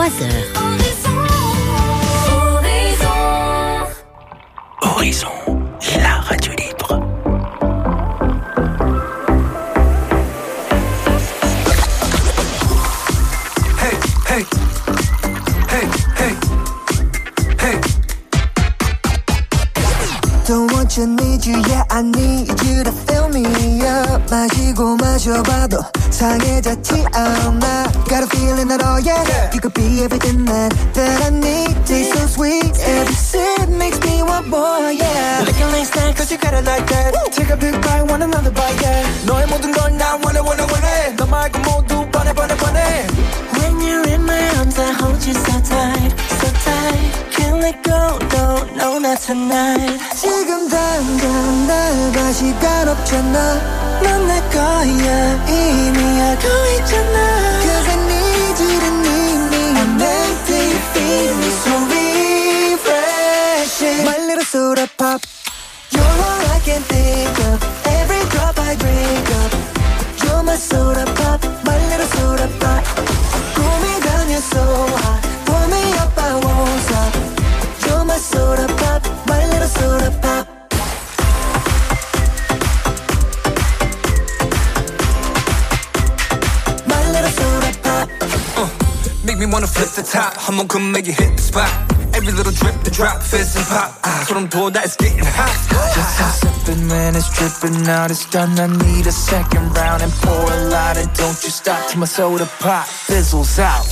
3h. Horizon, la radio libre. Hey, hey, hey, hey, hey. Don't want you, need you, yeah, I need you to fill me up. 마시고 마셔봐도 상해졌지 않아. Got a feeling that, oh yeah, you could be everything that I need. Taste so sweet, every sip makes me want more, yeah. Licking like snack, cause you got it like that. Take a big bite, want another bite, yeah. 너의 모든 걸 나 원해. 너 말고 모두 뻔해. When you're in my arms, I hold you so tight. Can't let go, no, not tonight. 지금 당장 날 봐, 시간 없잖아. 넌 내 거야, 이미 알고 있잖아. Cause I need you to need me. I'm empty, you feel me so refreshing. My little soda pop. You're all I can think of. Every drop I drink up. You're my soda pop, my little soda pop. Cool me down, you're so hot. Pull me up, I won't stop. You're my soda pop, my little soda pop. My little soda pop. Make me wanna flip the top. 한번 come make it hit the spot. Every little drip, the drop, fizz and pop. 소름 돋아, it's getting hot. Just a sipping when it's dripping out. It's done, I need a second round. And pour a lot and don't you stop till my soda pop fizzles out.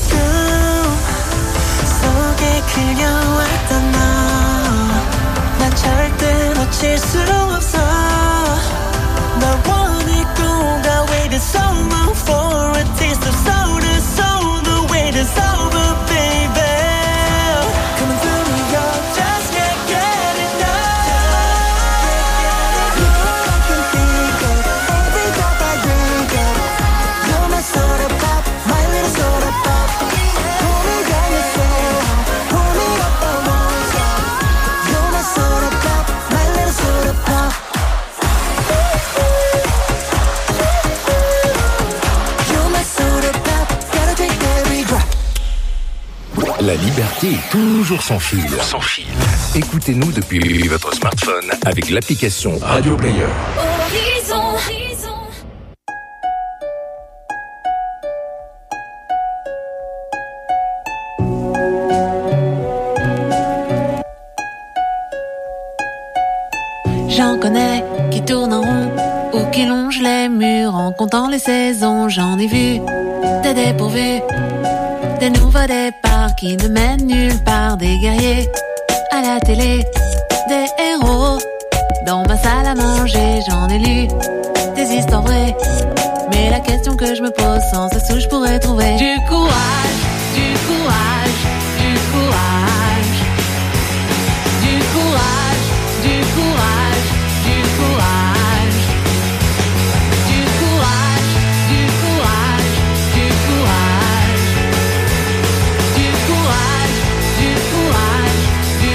속에 그려왔던 너. 난 절대 놓칠 수 없어. 널 원해 꼭 I waited so long for a taste of soda. So the wait is over, baby. Coming through me, yo, just can't get enough. You're all I can think of. Every drop I drink up. You're my soda pop, my little soda pop. Pull me down, you're so hot. Pull me up, I won't stop. You're my soda pop, my little soda pop. You're my soda pop, gotta drink every drop. La liberté est toujours sans fil. Écoutez-nous depuis votre smartphone avec l'application Radio Player. Horizon. J'en connais qui tournent en rond ou qui longent les murs en comptant les saisons. J'en ai vu des dépourvus, des nouveaux départs qui ne mènent nulle part. Des guerriers à la télé, des héros dans ma salle à manger. J'en ai lu des histoires vraies, mais la question que je me pose, sans ce sou je pourrais trouver du courage, du courage, du courage, du courage, du courage, du courage, du courage, du courage, du courage, du courage, du courage, du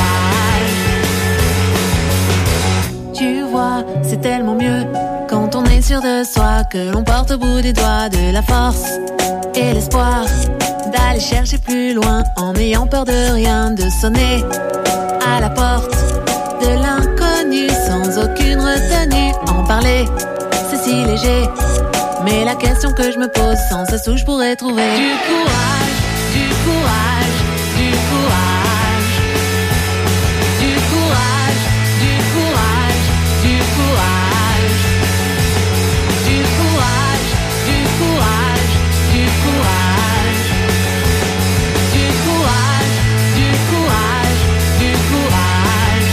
courage. Tu vois, c'est tellement mieux quand on est sûr de soi, que l'on porte au bout des doigts de la force et l'espoir d'aller chercher plus loin en n'ayant peur de rien, de sonner à la porte de l'inconnu sans aucune retenue. En parler, c'est si léger, mais la question que je me pose, sans ce sou je pourrais trouver du courage, du courage, du courage, du courage, du courage, du courage, du courage, du courage, du courage, du courage, du courage, du courage.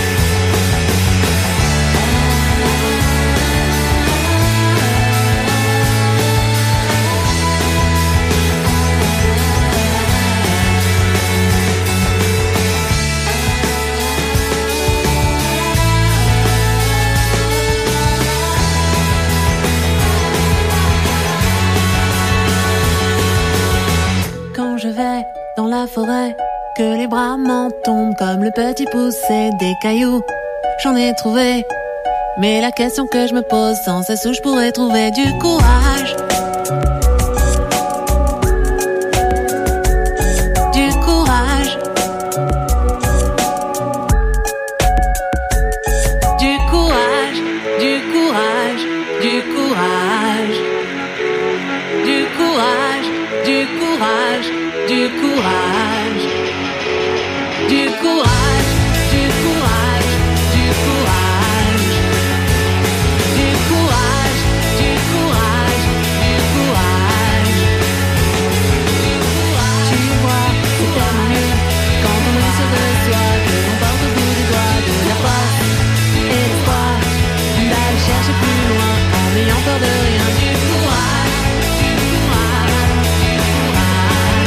Quand je vais dans la forêt, que les bras m'en tombent comme le petit poussé des cailloux, j'en ai trouvé. Mais la question que je me pose, sans ce sou je pourrais trouver du courage. du courage, du courage, du courage, du courage, du courage, du courage, du courage, du courage. Tu vois, c'est tellement mieux quand on est sûr de soi, que l'on porte au bout des doigts de la force et l'espoir d'aller chercher plus loin en n'ayant peur de rien. Du courage, du courage, du courage.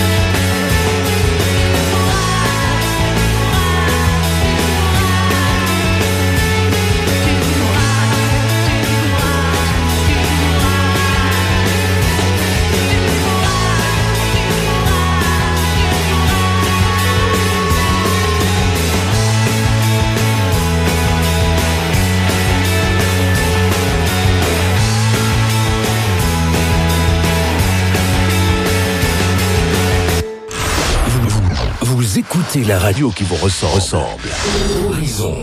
Vous écoutez la radio qui vous ressemble. Horizon.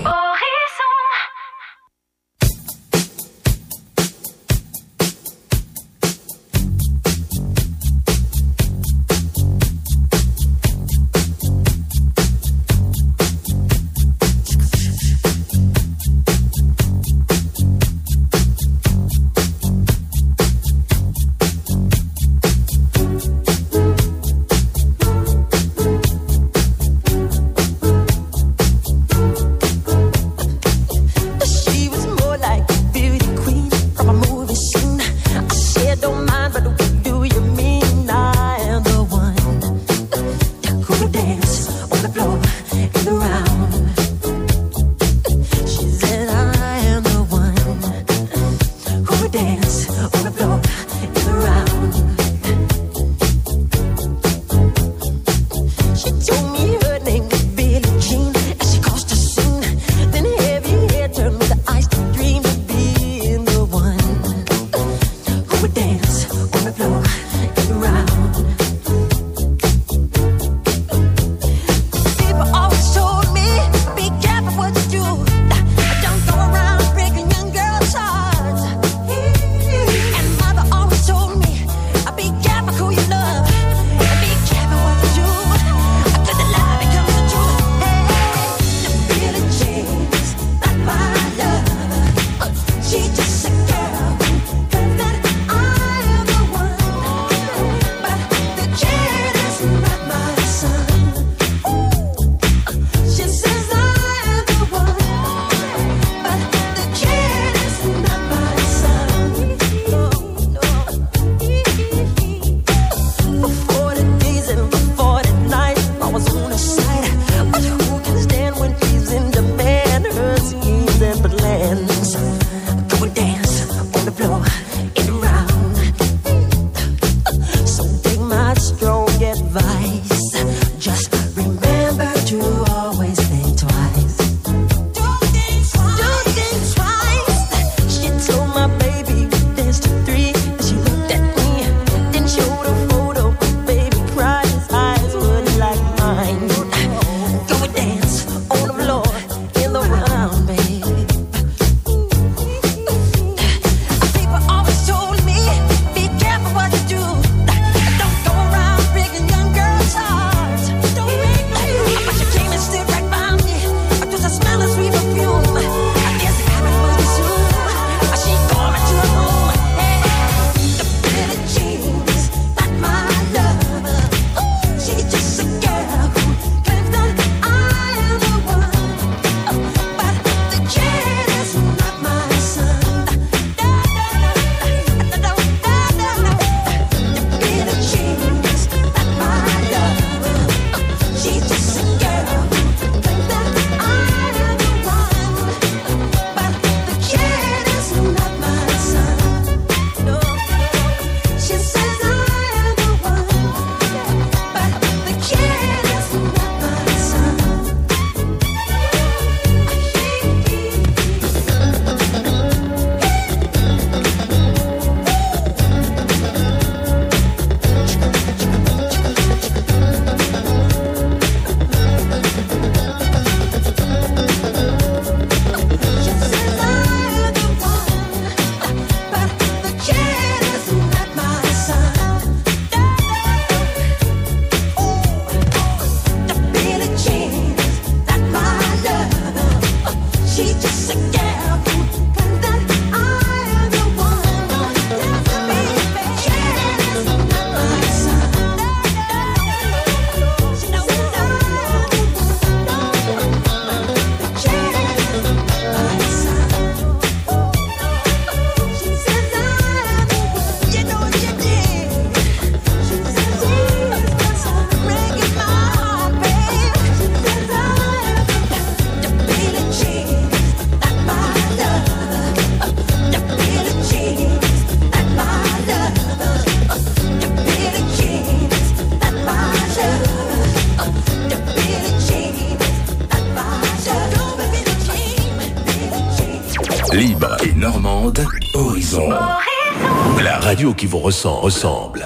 libre et normande, Horizon. La radio qui vous ressemble.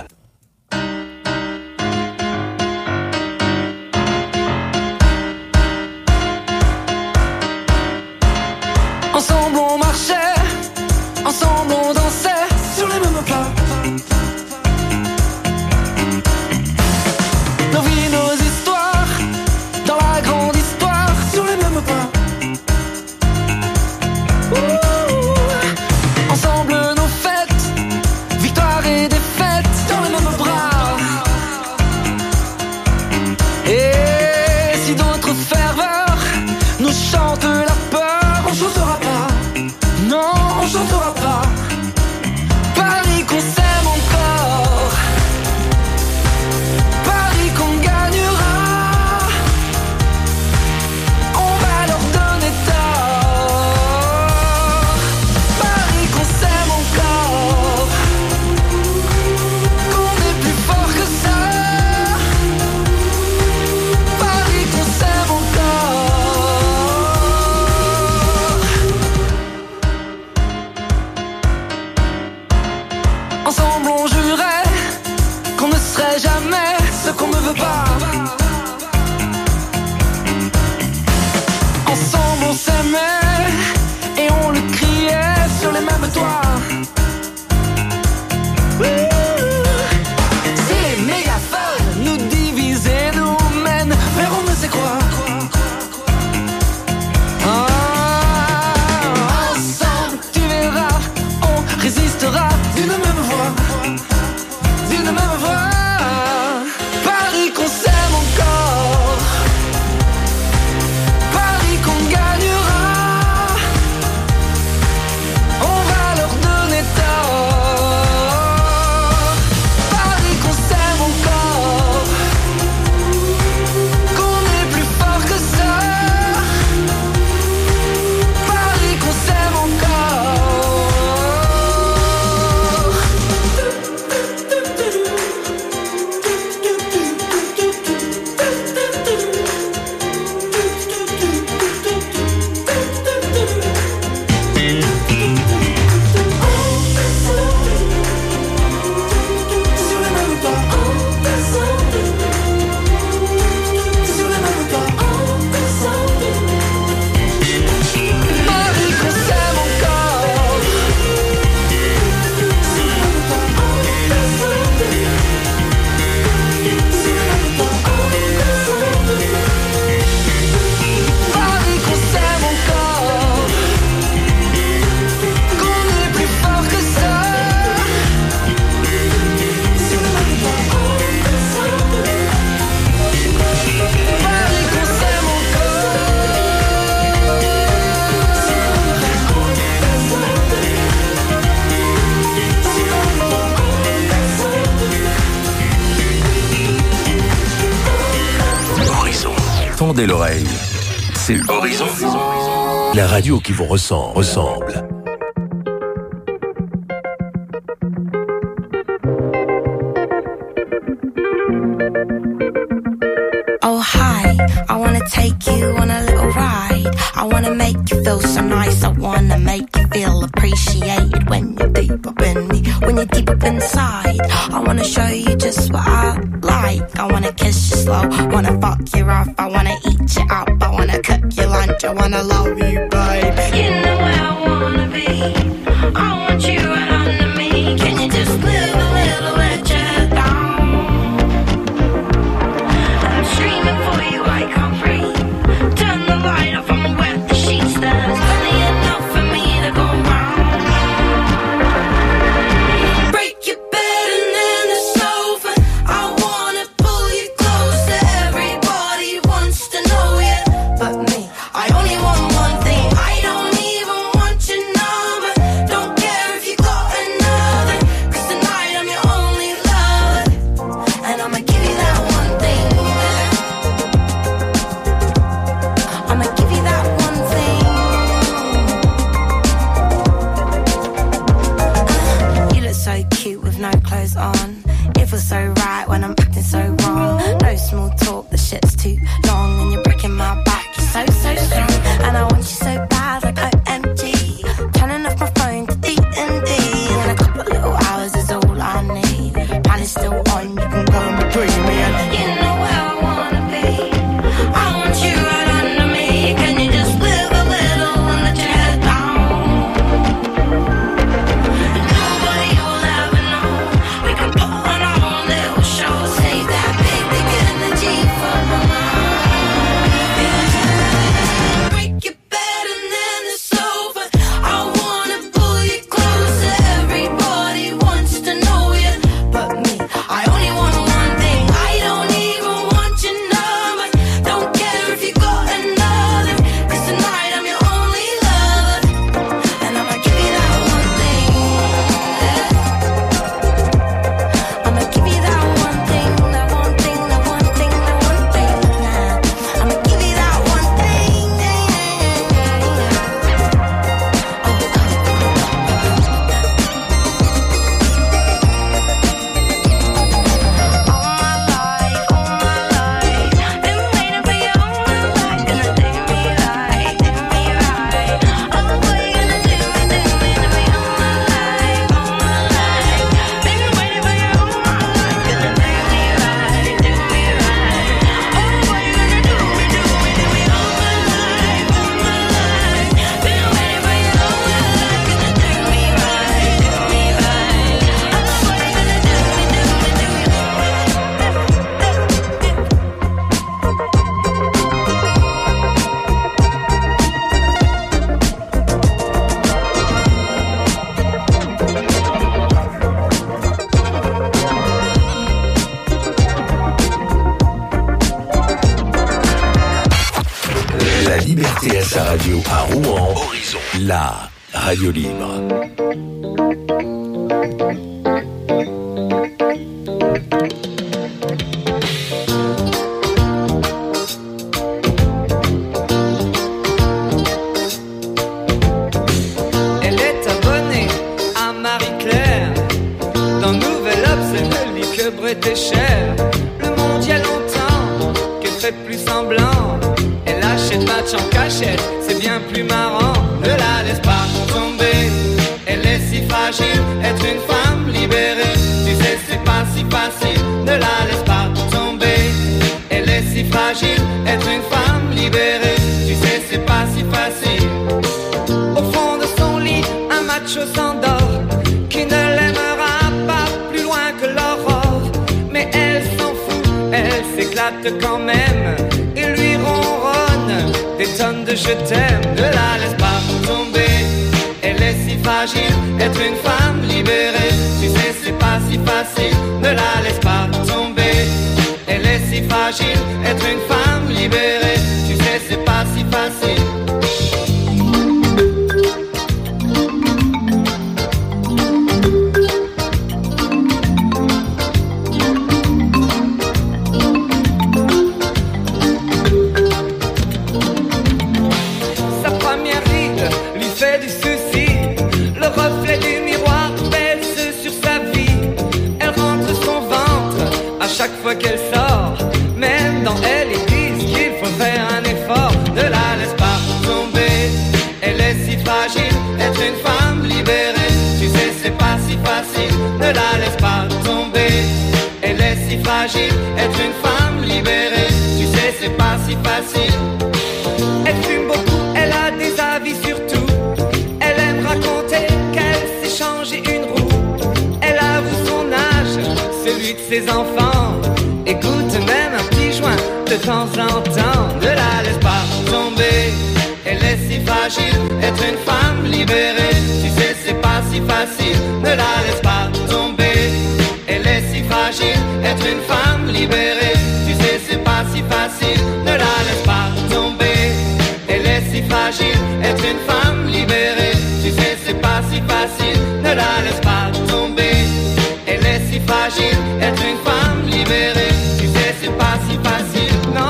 Ensemble on marchait, ensemble on dansait sur les mêmes pas. Nos vies, nos histoires, dans la grande histoire, sur les mêmes pas. Ensemble nos fêtes, victoires et défaites, dans les mêmes bras. Et si d'autres ferveurs nous chantent la peur, on chantera pas. Non, on chantera pas. Paris qu'on s'aime encore, Paris qu'on gagnera. On va leur donner tort. Paris qu'on s'aime encore, qu'on est plus fort que ça. Paris qu'on s'aime encore. Ensemble on jurait qu'on ne serait jamais ce qu'on ne veut pas. Ensemble on s'aimait et on le criait sur les mêmes toits. Si les mégaphones nous divisent et nous mènent vers on ne sait quoi. Ensemble tu verras, on résistera d'une même voix. D'une même voix. Paris qu'on s'aime encore, Paris qu'on gagnera. On va leur donner tort. Paris qu'on s'aime encore, qu'on est plus fort que ça. Paris qu'on s'aime sur les mêmes pas. Sur les mêmes pas. Paris qu'on s'aime encore. Sur les mêmes pas. Paris qu'on s'aime encore, qu'on est plus fort que ça. Sur les mêmes pas. Paris qu'on s'aime Horizon. Tendez l'oreille. C'est Horizon. La radio qui vous ressemble. Oh hi, I wanna take you on a little ride. I wanna make you feel so nice. I wanna make you feel appreciated when you're deep up in me, when you're deep up inside. I wanna show you just what I like. I wanna kiss you slow, wanna fuck you rough. I wanna eat you up, I wanna cook your lunch. I wanna love you, babe. You know where I wanna be. I want you right under me. Can you just live a little let you down? I'm screaming for you, I can't breathe. Turn the light off, I'ma wet the sheets. There's plenty enough for me to go round. Break your bed and then it's over. I wanna pull you closer. Everybody wants to know you, but me. I only want one thing. I don't even RTS Radio à Rouen, Horizon, la radio libre. Elle est abonnée à Marie-Claire. Dans Nouvel Obs, elle ne lit que Bret et Cher. Le monde y a longtemps qu'elle fait plus semblant. Elle achète match en cachette, c'est bien plus marrant. Ne la laisse pas tomber, elle est si fragile. Être une femme libérée, tu sais c'est pas si facile. Ne la laisse pas tomber, elle est si fragile. Être une femme libérée, tu sais c'est pas si facile. Au fond de son lit, un macho s'endort, qui ne l'aimera pas plus loin que l'aurore. Mais elle s'en fout, elle s'éclate quand même, et lui ronronne des tonnes de je t'aime. Ne la laisse pas tomber, elle est si fragile. Être une femme libérée, tu sais c'est pas si facile. Ne la laisse pas tomber, elle est si fragile. Être une femme libérée, tu sais c'est pas si facile. Chaque fois qu'elle sort, même dans elle, ils disent qu'il faut faire un effort. Ne la laisse pas tomber, elle est si fragile. Être une femme libérée, tu sais c'est pas si facile. Ne la laisse pas tomber, elle est si fragile. Être une femme libérée, tu sais c'est pas si facile. Elle fume beaucoup, elle a des avis sur tout. Elle aime raconter qu'elle s'est changé une roue. Elle avoue son âge, celui de ses enfants. Écoute même un petit joint de temps en temps. Ne la laisse pas tomber, elle est si fragile. Être une femme libérée, tu sais c'est pas si facile. Ne la laisse pas tomber, elle est si fragile. Être une femme libérée, tu sais c'est pas si facile. Ne la laisse pas tomber, elle est si fragile. Être une femme libérée, tu sais c'est pas si facile. Ne la laisse pas tomber, elle est si fragile. Être une femme libérée, tu sais c'est pas si facile, non.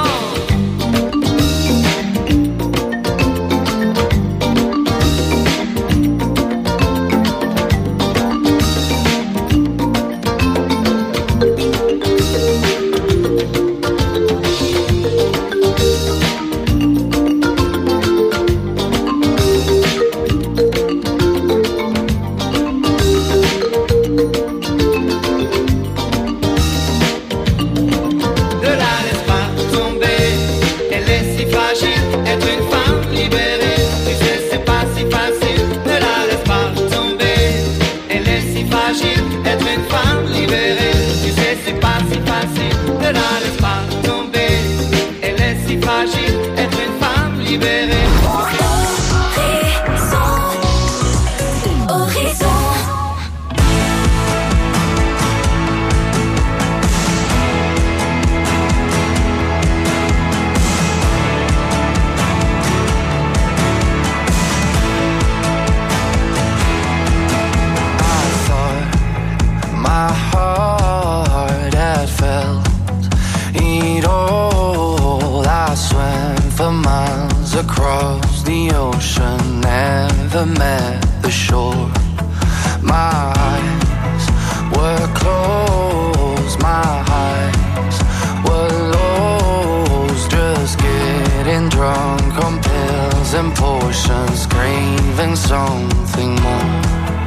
Across the ocean, never met the shore. My eyes were closed, my eyes were lost, just getting drunk on pills and potions, craving something more.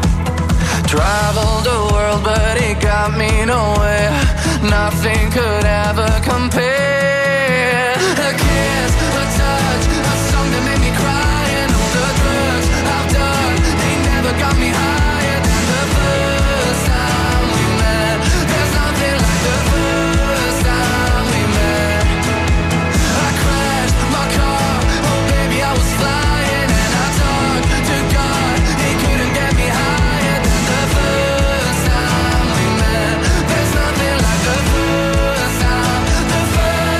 Traveled the world but it got me nowhere, nothing could ever compare. A kiss, a touch, a song that made me cry, and all the drugs I've done, they never got me higher than the first time we met. There's nothing like the first time we met. I crashed my car, oh baby I was flying, and I talked to God, he couldn't get me higher than the first time we met. There's nothing like the first time, the first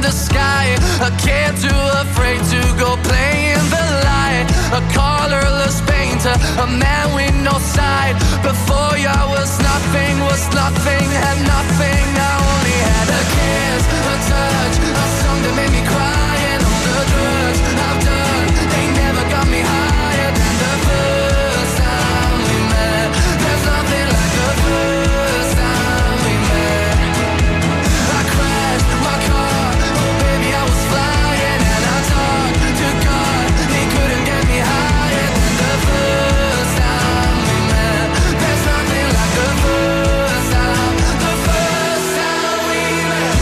the sky. A kid too afraid to go play in the light. A colorless painter, a man with no sight. Before you I was nothing, had nothing. I only had a kiss, a touch, a song that made me cry. And all the drugs I've done, they never got me higher than the first time we met. There's nothing like the first time we met. I crashed my car, oh baby I was flying. And I talked to God, he couldn't get me higher than the first time we met. There's nothing like the first time we met.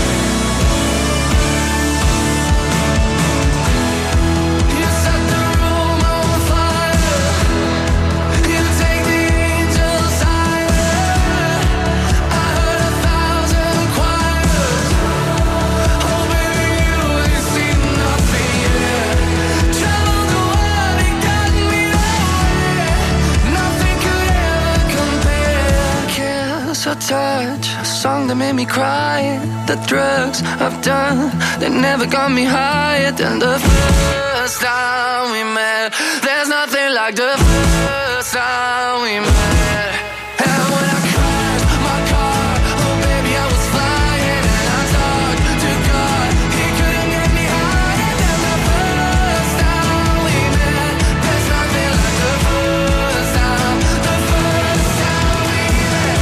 You set the room on fire, you take the angels higher. I heard 1,000 choirs, oh baby you ain't seen nothing yet. Traveled the world and got me nowhere, nothing could ever compare. Kiss or touch, a song that made me cry. The drugs I've done, they never got me higher than the first time we met. There's nothing like the first time we met. And when I crashed my car, oh baby I was flying. And I talked to God, he couldn't get me higher than the first time we met. There's nothing like the first time we met. The first time we met.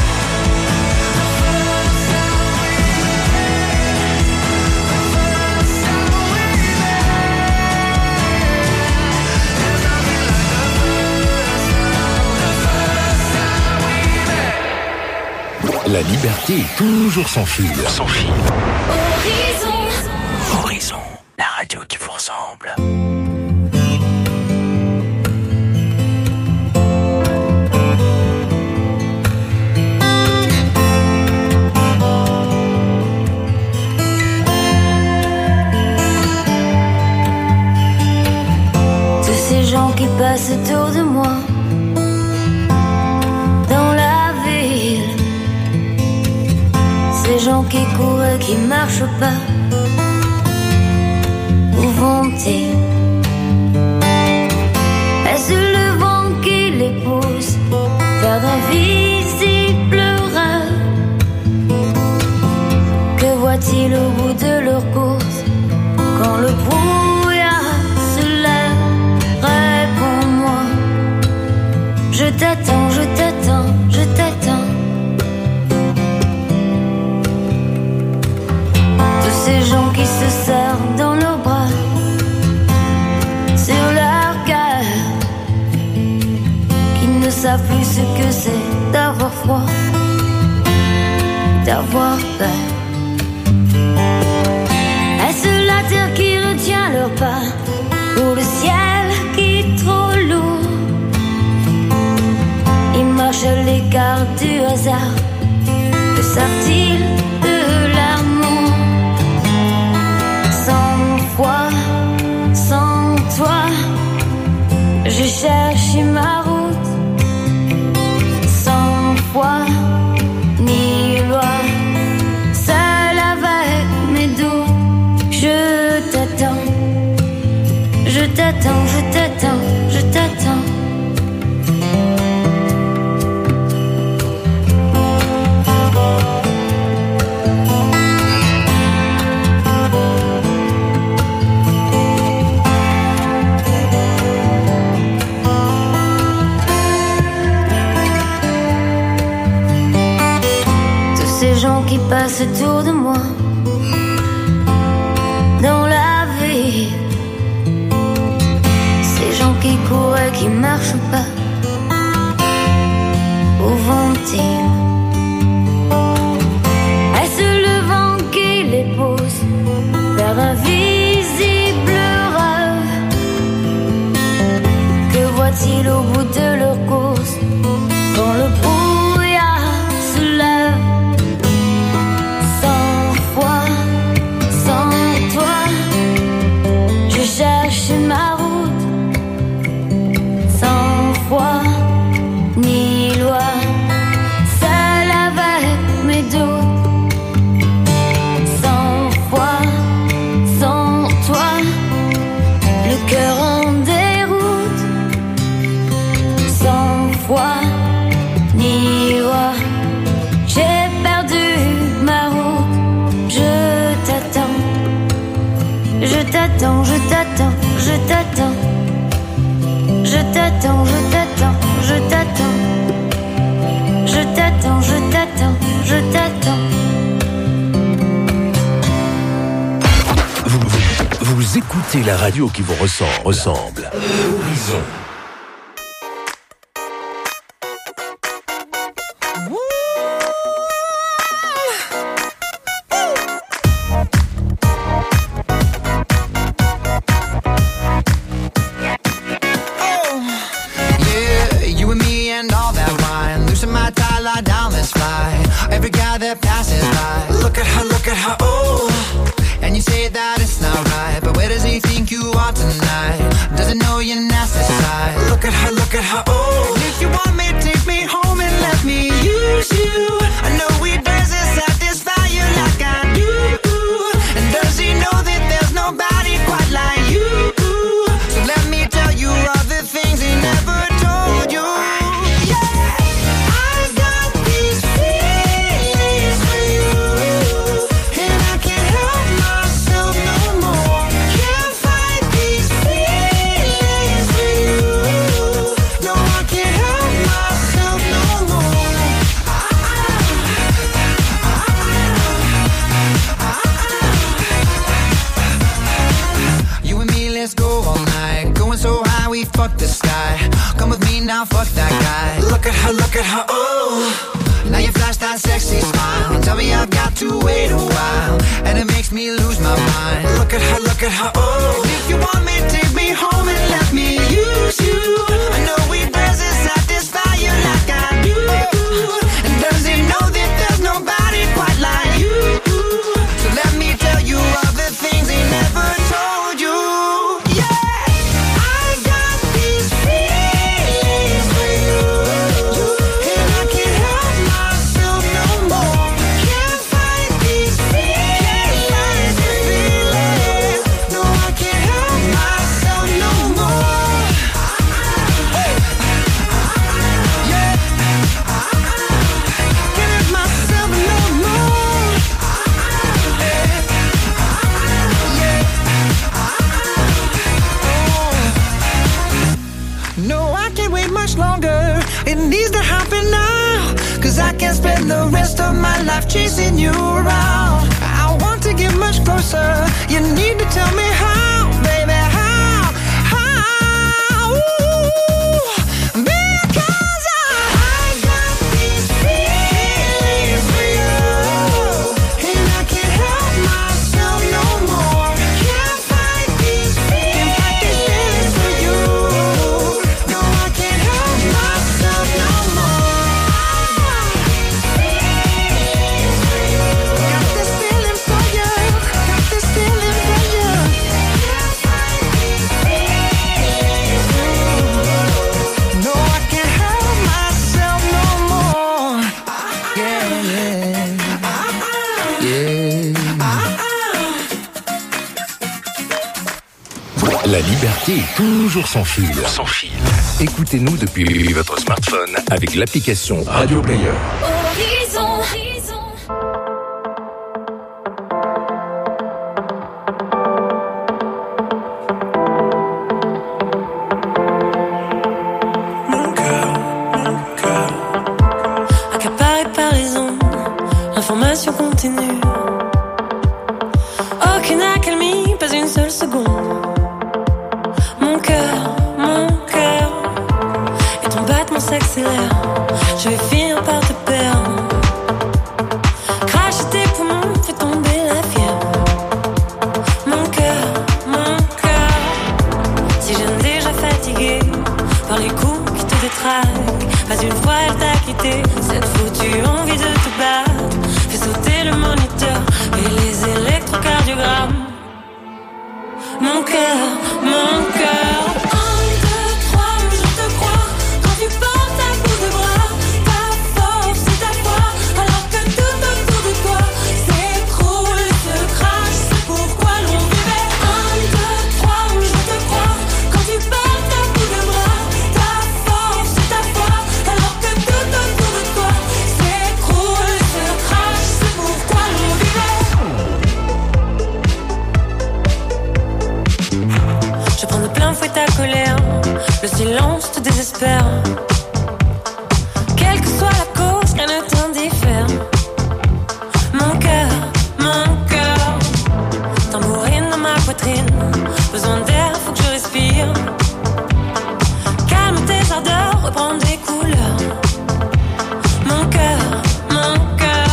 La liberté est toujours sans fil. Sans fil. Horizon. Horizon, la radio qui vous ressemble. Tous ces gens qui passent autour de moi dans la ville, ces gens qui courent et qui marchent pas, où vont-ils? Est-ce le vent qui les pousse vers d'invisibles rêves? Que voient-ils au bout de leur course quand le brouillard se lève? Réponds-moi, je t'attends, je t'attends, je t'attends. Tous ces gens qui se serrent dans leurs bras, sur leur cœur, qui ne savent plus ce que c'est d'avoir froid, d'avoir peur. Est-ce la terre qui retient leurs pas, ou le ciel qui est trop lourd? Ils marchent à l'écart du hasard, que savent-ils de l'amour? Sans foi, sans toi, je cherche ma route. Sans foi ni loi, seul avec mes doutes, je t'attends, je t'attends, je t'attends, je t'attends. Gens qui passent autour de moi dans la ville, ces gens qui courent et qui marchent pas, où vont-ils? Est-ce le vent qui les pousse vers d'invisibles rêves? Que voient-ils au bout de leur course quand le brouillard se lève? Ma route, sans Je t'attends, je t'attends, je t'attends. Je t'attends, je t'attends, je t'attends. Je t'attends, je t'attends, je t'attends. Vous écoutez la radio qui vous ressemble. Horizon. La liberté est toujours sans fil. Écoutez-nous depuis votre smartphone avec l'application Radio Player. Horizon. Mon cœur, accaparé par les ondes, l'information continue. Aucune accalmie, pas une seule seconde. Mon cœur, et ton battement s'accélère. Je vais finir par te perdre. Cracher tes poumons, fait tomber la fièvre. Mon cœur, si jeune déjà fatigué par les coups qui te détraquent. Pas une fois elle t'a quitté, cette foutue envie de te battre. Fais sauter le moniteur et les électrocardiogrammes. Mon cœur. 1, 2, 3, je te crois. Quand tu portes à bout de bras, ta force et ta foi, alors que tout autour de toi s'écroule et se crache. C'est pourquoi l'on vivait. 1, 2, 3, je te crois. Quand tu portes à bout de bras, ta force et ta foi, alors que tout autour de toi s'écroule et se crache. C'est pourquoi l'on vivait. routine. Besoin d'air, faut que je respire. Calme tes ardeurs, reprends des couleurs. Mon cœur, mon cœur.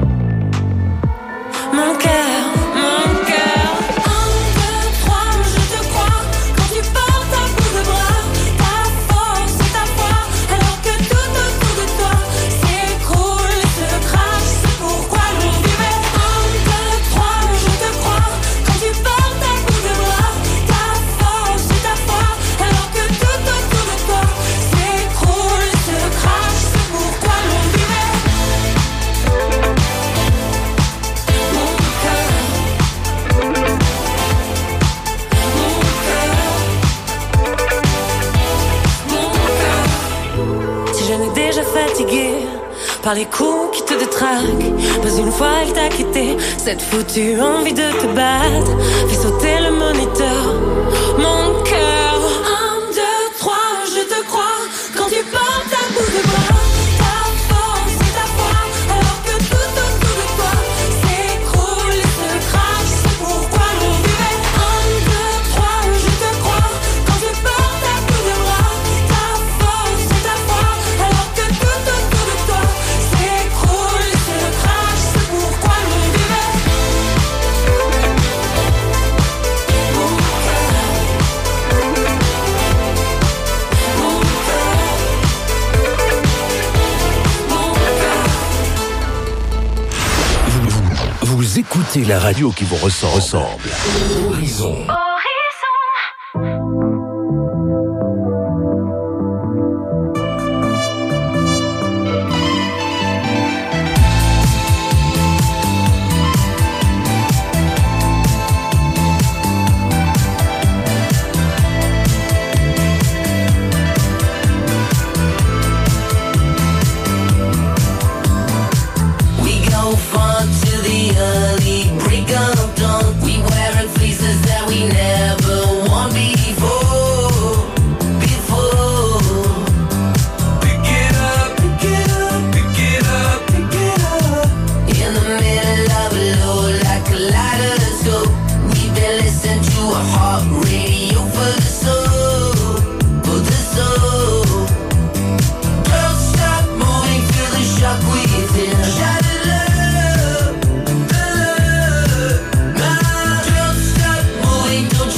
Mon cœur, mon cœur. 1, 2, 3, je te crois. Quand tu portes un bout de bras, ta force et ta foi. Alors que tout autour de toi s'écroule et se crache. C'est pourquoi l'on vivait. 1, 2, 3, je te crois. Quand tu portes un bout de bras, ta force et ta foi. Alors que tout autour de toi s'écroule et se crache. C'est pourquoi l'on vivait. Si je n'ai déjà fatigué par les coups qui te détraquent, pas une fois elle t'a quitté. Cette foutue envie de te battre fait sauter le moniteur. Mon cœur. 1, 2, 3, je te crois. Quand tu portes un bout de bras, ta force et ta foi. Alors que tout autour de toi s'écroule et se crache. C'est pourquoi l'on vivait. 1, 2, 3, je te crois. Quand tu portes un bout de bras, ta force et ta foi. Alors que tout autour de toi s'écroule et se crache. C'est pourquoi l'on vivait. Mon cœur. Mon cœur. Mon cœur. Vous écoutez la radio qui vous ressemble. Horizon. We go far to the early break of dawn. We wearing fleeces that we never worn before. Pick it up, pick it up, pick it up, pick it up. In the middle of a low like a kaleidoscope. We've been listening to a heart radio for the soul, for the soul. Don't stop moving, feel the shock within. Shout it loud, the love. Don't stop moving, don't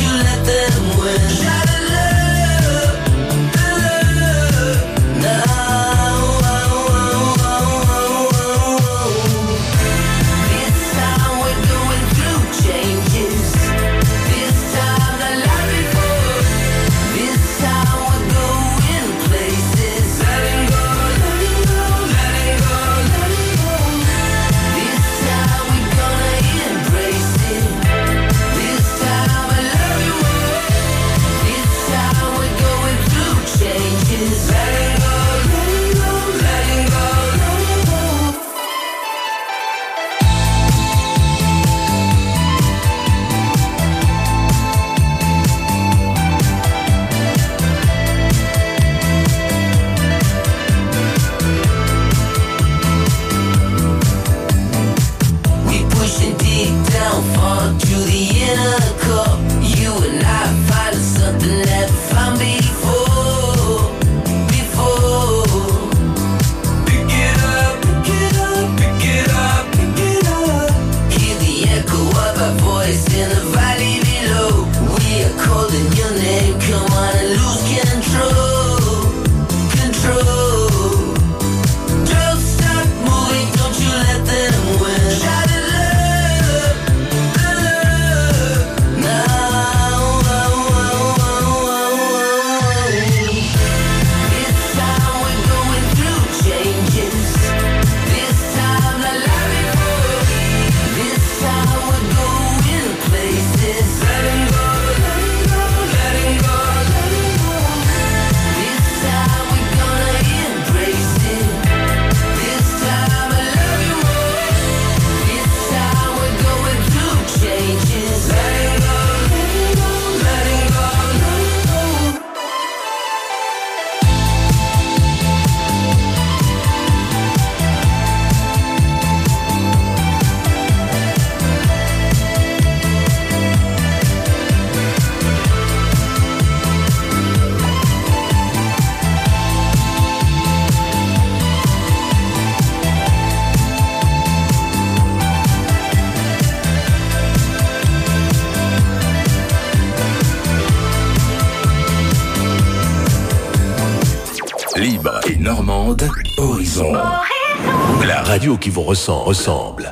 et normande, Horizon. La radio qui vous ressemble.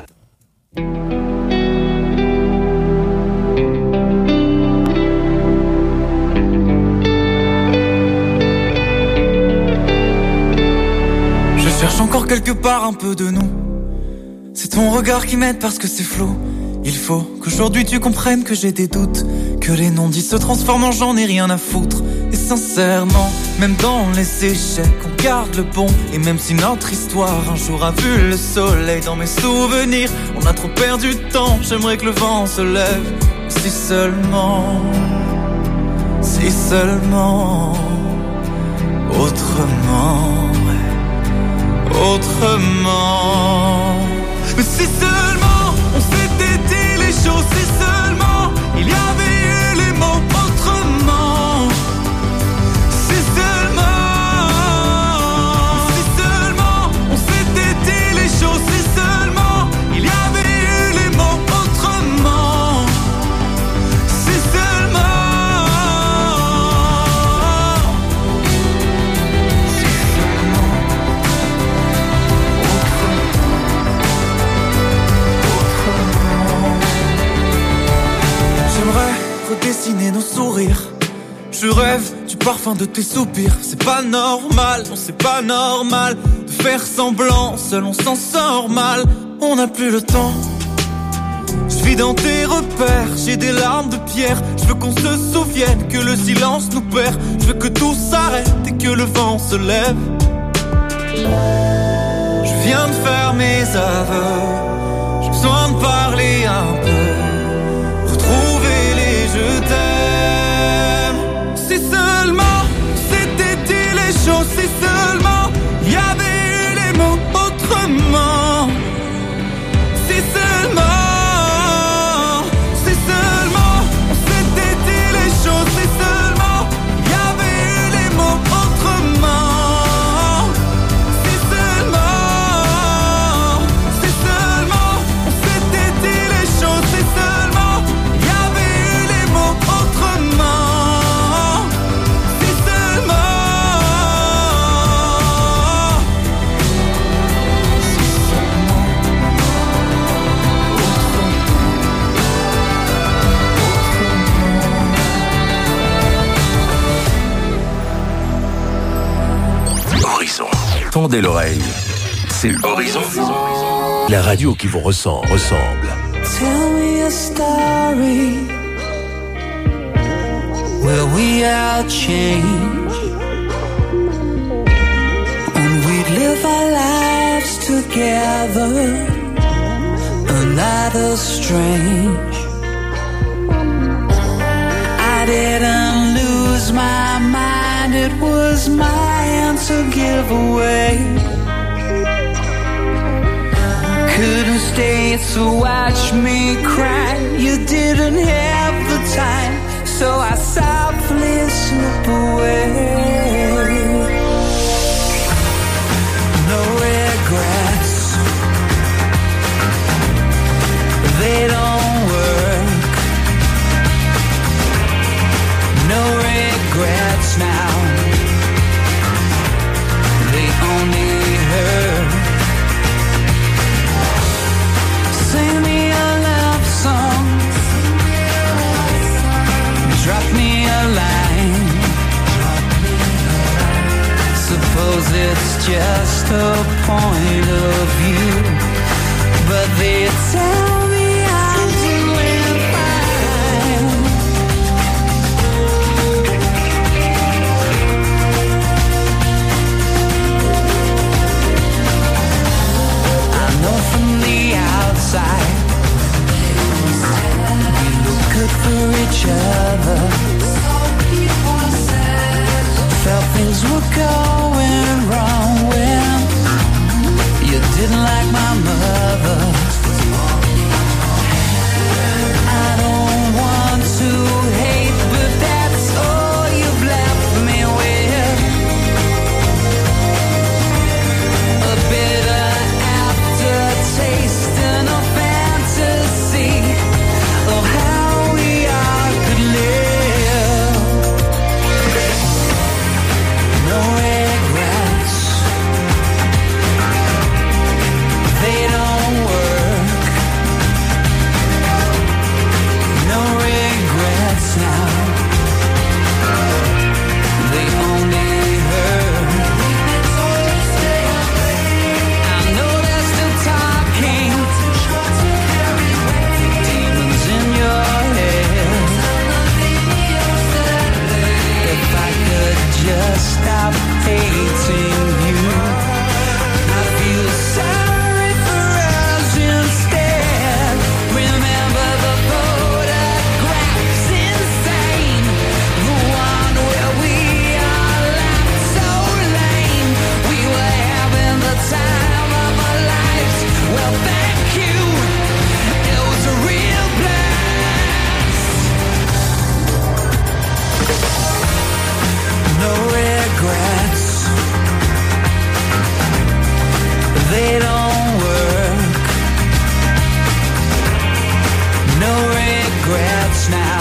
Je cherche encore quelque part un peu de nous. C'est ton regard qui m'aide parce que c'est flou. Il faut qu'aujourd'hui tu comprennes que j'ai des doutes, que les non-dits se transforment en j'en ai rien à foutre. Et sincèrement, même dans les échecs, on garde le bon. Et même si notre histoire un jour a vu le soleil, dans mes souvenirs, on a trop perdu de temps. J'aimerais que le vent se lève, si seulement, autrement, autrement. Mais si seulement on s'était dit les choses, si seulement il y avait eu les mots autrement. Si seulement on s'était dit les choses, si seulement il y avait eu les mots autrement. Si seulement. Redessiner nos sourires. Je rêve du parfum de tes soupirs. C'est pas normal, non c'est pas normal de faire semblant, seul on s'en sort mal. On n'a plus le temps. Je vis dans tes repères, j'ai des larmes de pierre. Je veux qu'on se souvienne que le silence nous perd. Je veux que tout s'arrête et que le vent se lève. Je viens de faire mes aveux. J'ai besoin de parler un peu, retrouver les je t'aime. Si seulement c'était dit les choses, si seulement il y avait eu les mots autrement. Si seulement on s'était dit les choses, si seulement il y avait eu les mots autrement. Si seulement on s'était dit les choses, si seulement il y avait eu les mots autrement. Si seulement. Horizon. Tendez l'oreille. C'est Horizon. La radio qui vous ressemble. Tell me a story where we all change and we'd live our lives together. Another strange. I didn't lose my mind, it was mine to give away. Couldn't stay to watch me cry. You didn't have the time, so I softly slip away. No regrets, they don't work. No regrets now, they only hurt. Sing me a love song, drop me a line. Suppose it's just a point of view, but they tell me I'm doing fine. I know from the outside we look good for each other. Felt things were going wrong when you didn't like my mother. regrets now.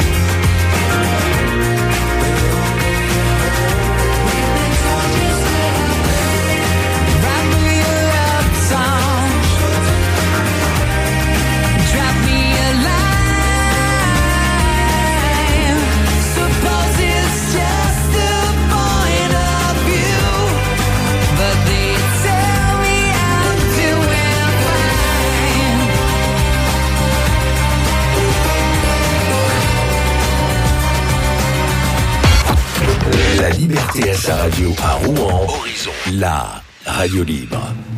Write me a love song, drop me a line. Suppose it's just the point of view, but they tell me I'm doing fine. La liberté à sa radio à Rouen, Horizon, la radio libre.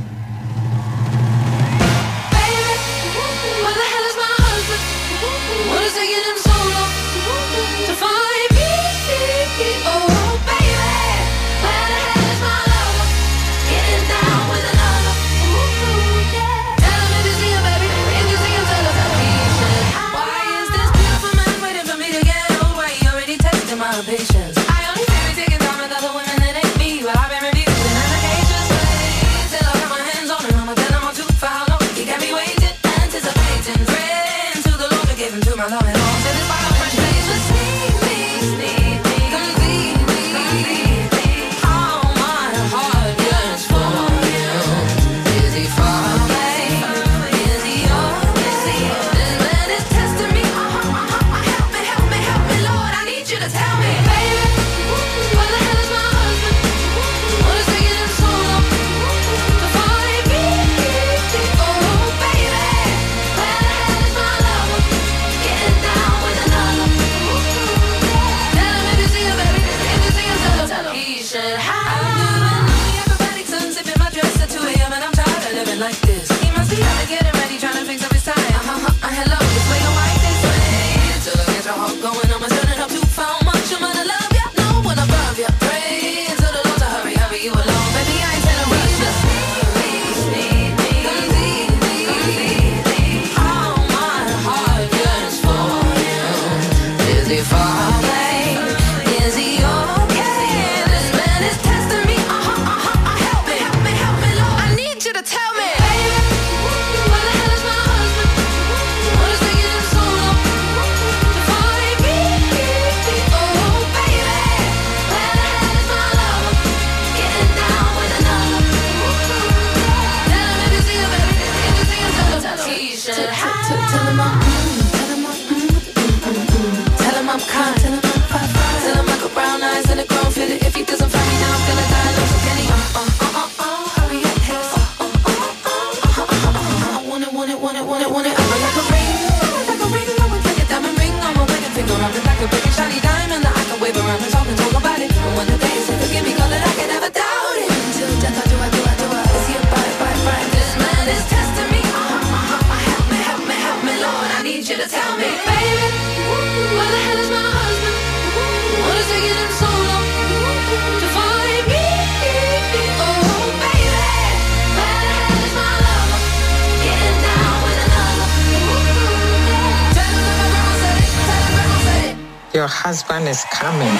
Patience. I only say we taking time with other women that ain't me. Well, I've been reviewing allegations till I got my hands on him. I'ma tell him I'm too far long. He got me waiting, anticipating, praying to the Lord to give him to my love and all. Till this fire fresh place was sneak me, come see me. All my heart yearns for you. Is he far away? Is he always here? This man is testing me. Help me, Lord. I need you to tell me. Like this, he must be out to get it ready, trying to fix up his tie. Hello, this way your wife is way. Till I get your heart going, I'm turning up too far. Much I'm gonna love ya, no one above ya. Pray to the Lord to hurry you along, baby. I ain't telling rush. Just sneak me, come see me. All my heart yearns for you. Is he far away? Is he okay? This man is testing me. Help me, Lord. I need you to tell me. Tell him I'm kind, tell him I'm fine, tell him I got brown eyes and a grown fit. If he doesn't find me now, I'm gonna die. So can he? Hurry up, his. I want it. I'm like a ring, I'm like a diamond ring on my wedding finger. I'm just like a big shiny diamond that I can wave around and talk about it. And when the day is forgive me, call it, I can never doubt it. Until death, I do. Is he a bite? This man is testing me. Help me, Lord. I need you to tell me, baby. Where the hell is my husband? What is taking him so long to find me? Oh, baby, where the hell is my lover? Getting down with another. Tell him that my grandma said it. Your husband is coming.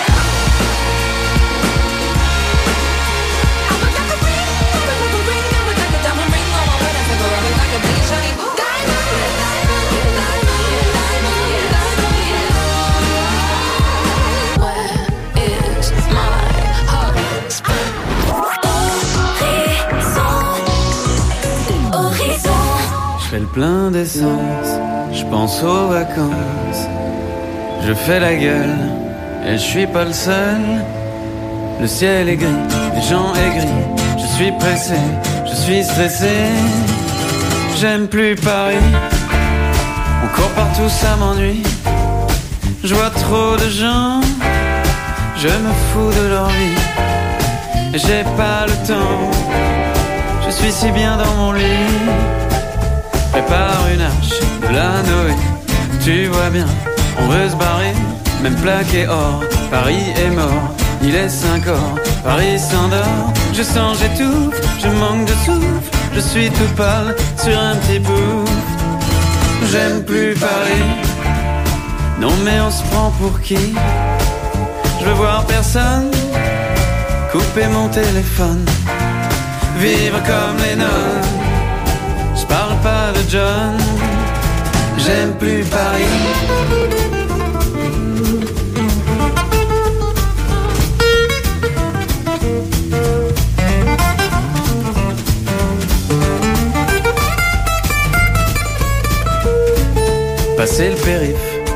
Je fais le plein d'essence, je pense aux vacances. Je fais la gueule, et je suis pas le seul. Le ciel est gris, les gens aigris. Je suis pressé, je suis stressé. J'aime plus Paris, on court partout, ça m'ennuie. Je vois trop de gens, je me fous de leur vie. J'ai pas le temps, je suis si bien dans mon lit. Prépare une arche de la Noé. Tu vois bien, on veut se barrer. Même plaqué or, Paris est mort. Il est 5 heures, Paris s'endort. Je sens, j'étouffe, je manque de souffle. Je suis tout pâle sur un petit pouf. J'aime plus Paris. Non mais on se prend pour qui? Je veux voir personne. Couper mon téléphone. Vivre comme les nonnes. Je parle pas de John. J'aime plus Paris.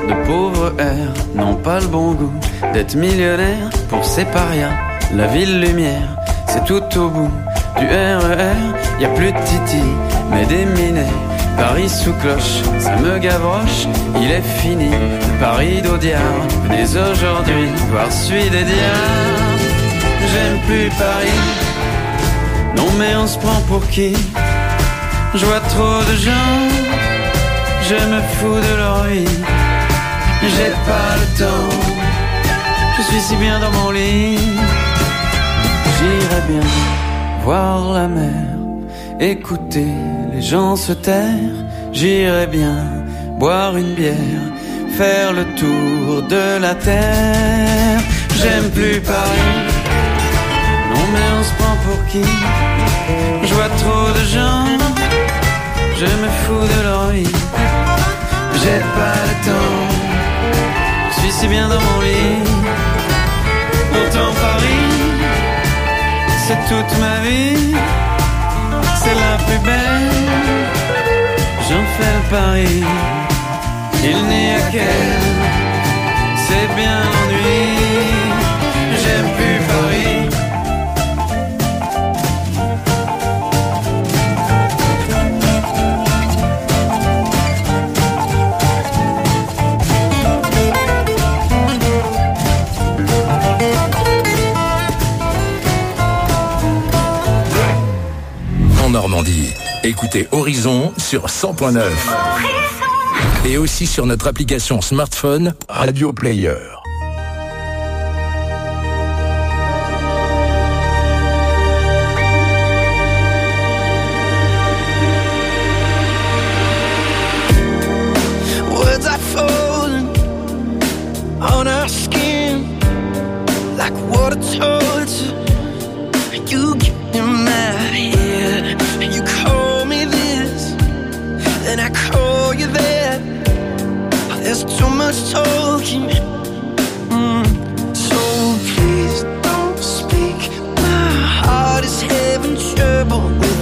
de pauvres airs n'ont pas le bon goût d'être millionnaire pour ces parias. La ville lumière, c'est tout au bout du RER. Y a plus de Titi, mais des minets. Paris sous cloche, ça me gavroche. Il est fini, le Paris d'Audiard. Venez aujourd'hui voir celui des diards. J'aime plus Paris. Non mais on se prend pour qui? Je vois trop de gens, je me fous de leur vie. J'ai pas le temps, je suis si bien dans mon lit. J'irais bien voir la mer, écouter les gens se taire. J'irais bien boire une bière, faire le tour de la terre. J'aime plus Paris. Non mais on se prend pour qui? Je vois trop de gens, je me fous de leur vie. J'ai pas le temps, je suis si bien dans mon lit. Pourtant Paris, c'est toute ma vie. C'est la plus belle, j'en fais le pari. Il n'y a qu'elle, c'est bien l'ennui. J'aime plus Paris. En Normandie, écoutez Horizon sur 100.9 et aussi sur notre application smartphone Radio Player. Words are falling on our skin like water torture. You get in my head, you call me this, then I call you that. There's too much talking, so please don't speak. My heart is having trouble with